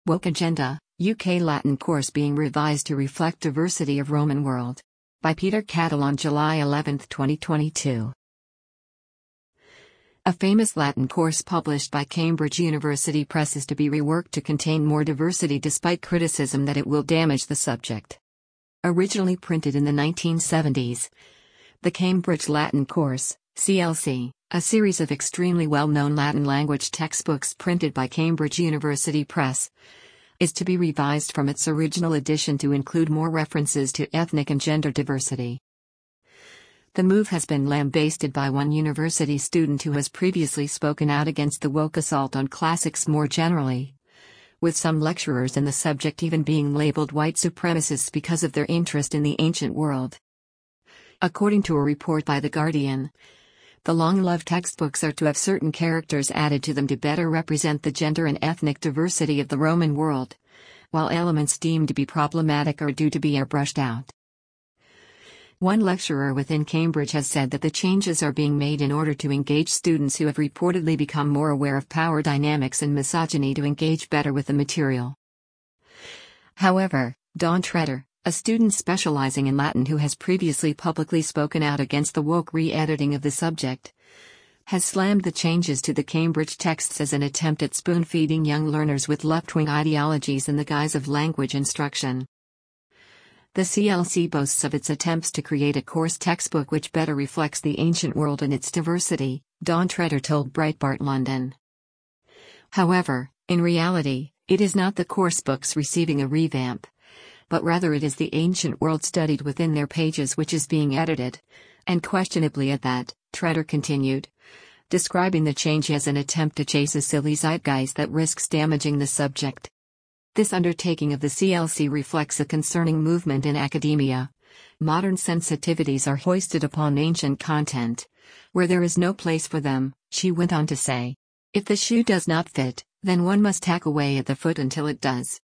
Woke Agenda, UK Latin course being revised to reflect diversity of Roman world. By Peter Cattle on July 11, 2022. A famous Latin course published by Cambridge University Press is to be reworked to contain more diversity despite criticism that it will damage the subject. Originally printed in the 1970s, the Cambridge Latin Course, CLC, a series of extremely well-known Latin language textbooks printed by Cambridge University Press, is to be revised from its original edition to include more references to ethnic and gender diversity. The move has been lambasted by one university student who has previously spoken out against the woke assault on classics more generally, with some lecturers in the subject even being labeled white supremacists because of their interest in the ancient world. According to a report by The Guardian, the long-loved textbooks are to have certain characters added to them to better represent the gender and ethnic diversity of the Roman world, while elements deemed to be problematic are due to be airbrushed out. One lecturer within Cambridge has said that the changes are being made in order to engage students who have reportedly become more aware of power dynamics and misogyny to engage better with the material. However, Dawn Treader, a student specializing in Latin who has previously publicly spoken out against the woke re-editing of the subject, has slammed the changes to the Cambridge texts as an attempt at spoon-feeding young learners with left-wing ideologies in the guise of language instruction. The CLC boasts of its attempts to create a course textbook which better reflects the ancient world and its diversity, Dawn Treader told Breitbart London. However, in reality, it is not the course books receiving a revamp, but rather it is the ancient world studied within their pages which is being edited, and questionably at that, Treader continued, describing the change as an attempt to chase a silly zeitgeist that risks damaging the subject. This undertaking of the CLC reflects a concerning movement in academia. Modern sensitivities are hoisted upon ancient content, where there is no place for them, she went on to say. If the shoe does not fit, then one must hack away at the foot until it does.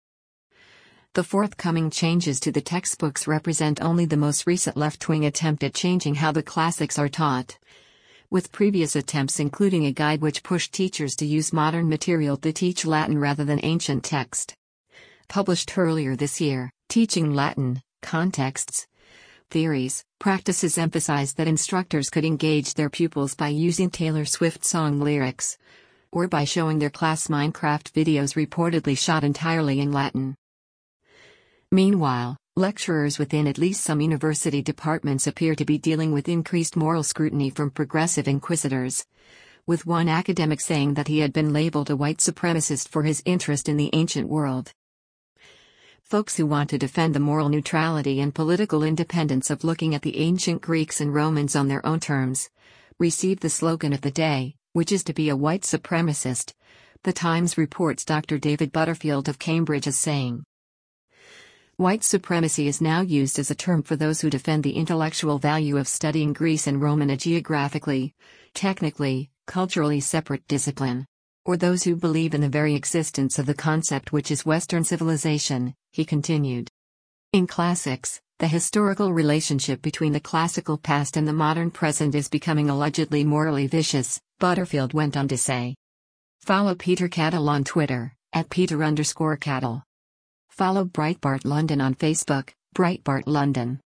The forthcoming changes to the textbooks represent only the most recent left-wing attempt at changing how the classics are taught, with previous attempts including a guide which pushed teachers to use modern material to teach Latin rather than ancient text. Published earlier this year, Teaching Latin, Contexts, Theories, Practices emphasized that instructors could engage their pupils by using Taylor Swift song lyrics, or by showing their class Minecraft videos reportedly shot entirely in Latin. Meanwhile, lecturers within at least some university departments appear to be dealing with increased moral scrutiny from progressive inquisitors, with one academic saying that he had been labeled a white supremacist for his interest in the ancient world. Folks who want to defend the moral neutrality and political independence of looking at the ancient Greeks and Romans on their own terms, receive the slogan of the day, which is to be a white supremacist, The Times reports Dr. David Butterfield of Cambridge as saying. White supremacy is now used as a term for those who defend the intellectual value of studying Greece and Rome in a geographically, technically, culturally separate discipline, or those who believe in the very existence of the concept which is Western civilization, he continued. In classics, the historical relationship between the classical past and the modern present is becoming allegedly morally vicious, Butterfield went on to say. Follow Peter Cattle on Twitter, @Peter_Cattle. Follow Breitbart London on Facebook, Breitbart London.